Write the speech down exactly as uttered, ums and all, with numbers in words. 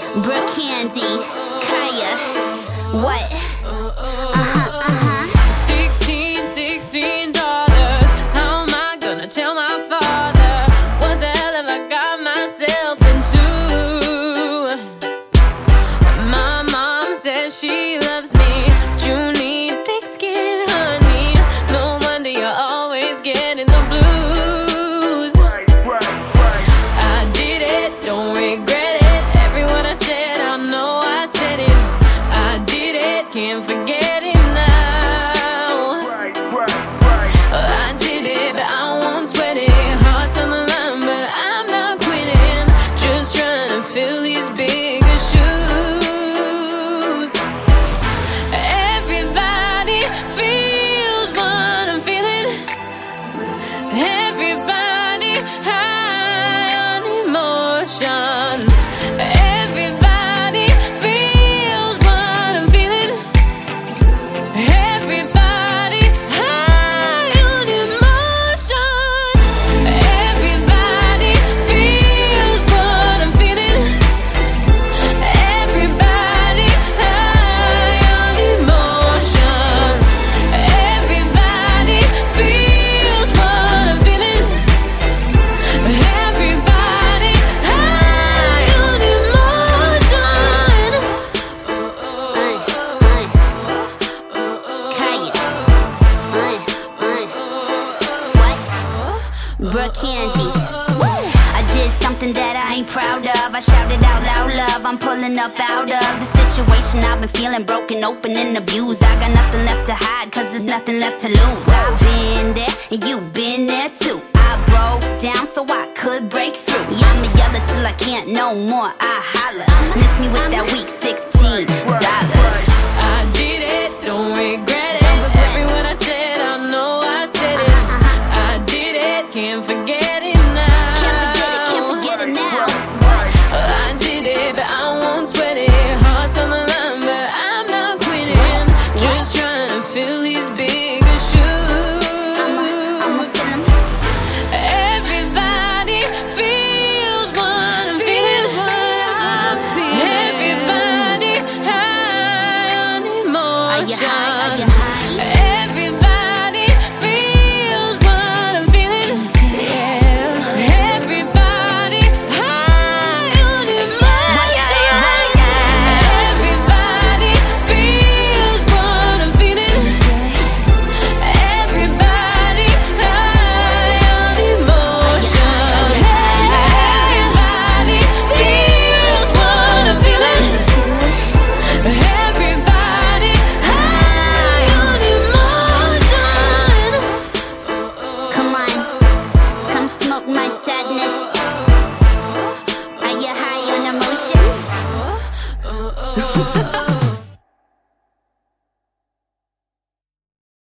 Brooke Candy, Kaya, what? Uh-huh, uh-huh. Sixteen, sixteen dollars. How am I gonna tell my father? What the hell have I got myself into? My mom says she loves me, but you need thick skin, honey. No wonder you're always getting the blues. I did it, don't regret it. Every word I said, I know I said it. I did it, can't forget it now. I did it, but I won't sweat it. Heart's on the line, but I'm not quitting. Just trying to fill these bigger shoes. Everybody feels what I'm feeling. Everybody high on emotion. Everybody feels what I'm feeling. Everybody high on emotion. Everybody feels what I'm feeling. Everybody high on emotion. Everybody feels what I'm feeling. Everybody high on emotion. Kaya, uh, uh, what? Brooke Candy. I did something that I ain't proud of. I shouted out loud, love. I'm pulling up out of the situation. I've been feeling broken, open, and abused. I got nothing left to hide, cause there's nothing left to lose. I've been there, and you've been there too. I broke down so I could break through. Yeah, I'ma yell it till I can't no more. I holla. Miss me with that week sixteen dollars. I did it, don't regret it. Every word I said, I know I said it. I did it, can't forget it now. Can't forget it, can't forget it now. I did it, but I won't sweat it. Heart's on the line, but I'm not quitting. Just trying to fill these bigger I'ma, I'ma shoes. tell 'em. Everybody feels what I'm feeling. Everybody high on Are you high? Are you emotion. high? Everybody feels what I'm feeling. Everybody high on emotion. Everybody feels what I'm feeling. Everybody high on emotion. Everybody feels what I'm feeling. Everybody high on emotion. Come on, come smoke my sadness. Are you high on emotion?